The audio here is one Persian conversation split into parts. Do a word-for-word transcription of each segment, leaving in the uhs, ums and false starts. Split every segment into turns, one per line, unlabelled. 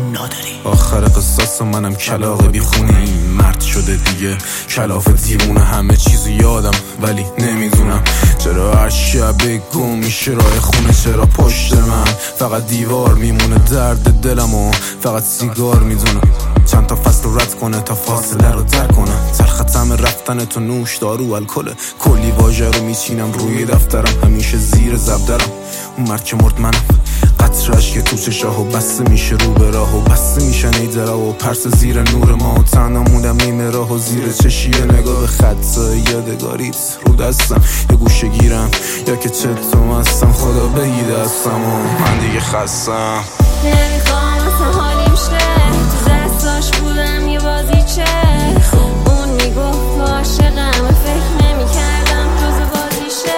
نادری.
آخر قصاص منم کلاغ بی خونه، این مرد شده دیگه کلاف دیوونه. همه چیزو یادم ولی نمیدونم چرا هر شب گم میشه راه خونه. چرا پشت من فقط دیوار میمونه، درد دلم و فقط سیگار میدونم. چند تا فصل رو رد کنه تا فاصله رو در کنه. ترختم رفتن تو نوش دارو الکل، کلی واژه رو میچینم روی دفترم، همیشه زیر زبدرم. اون مرد که مرد منم، قطرش که تو چشاه و بسته میشه رو به راه و بسته میشن ای درا و پرس زیر نور ما و تنها موندم نیمه راه و زیر چشیه نگاه به خطای یادگاریت رو دستم. یه گوشه گیرم یا که چطور هستم، خدا بگی دستم و من دیگه خستم.
نمیخوام اصلا حالیم شه، تو دستاش بودم یه بازیچه. اون میگفت تو عاشقم، فکر نمیکردم جز بازیشه.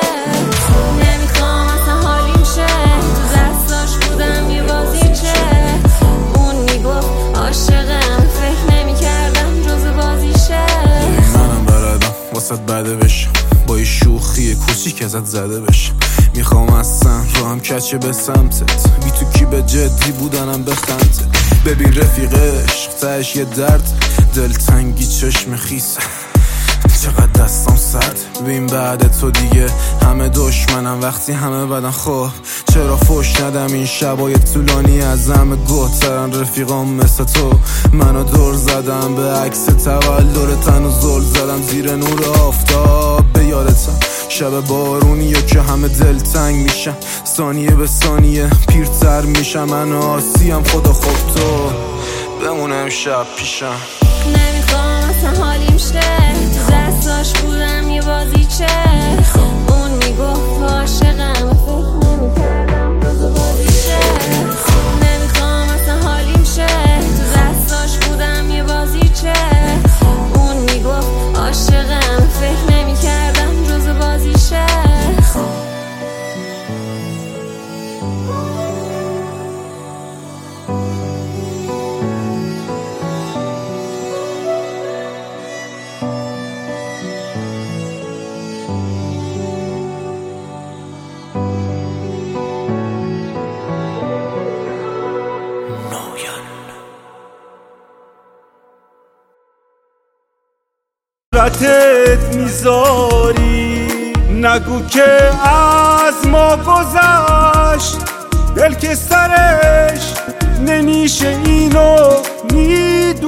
نمیخوام اصلا حالیم شه، تو دستاش بودم یه بازیچه. اون میگفت عاشقم، فکر نمیکردم جز بازیشه.
منم بردم واسه بده بشم، با یه شوخی کوچیک ازت زده بشم. میخوام اصلا رو هم کچه به سمتت، بی تو کی به جدی بودنم بخندت. ببین رفیقش تهش یه درد، دلتنگی چشم خیسه، چقدر دستم سرد. ببین بعد تو دیگه همه دشمنم، وقتی همه بدن خوب چرا فوش ندم. این شبای طولانی از همه گوهترن رفیقام مثل تو. منو دور زدم به عکس تولدتن و زل زدم زیر نور آفتاب به یادتم. شب بارونیه که همه دلتنگ میشن، ثانیه به ثانیه پیرتر میشم. من آسیم خدا خوب تو بمونم شب پیشم.
نمیخوام اصلا حالیم شه، تو دستاش بودم یه بازیچه. اون میگفت تو عاشقم، فکر نمیکردم جز بازیچه. نمیخوام اصلا حالیم شه، تو دستاش بودم یه بازیچه. اون میگفت عاشقم، فکر نمیکردم جز بازیچه.
رتت میذاری نگو که از ما گذشت، دل که سرش نمیشه اینو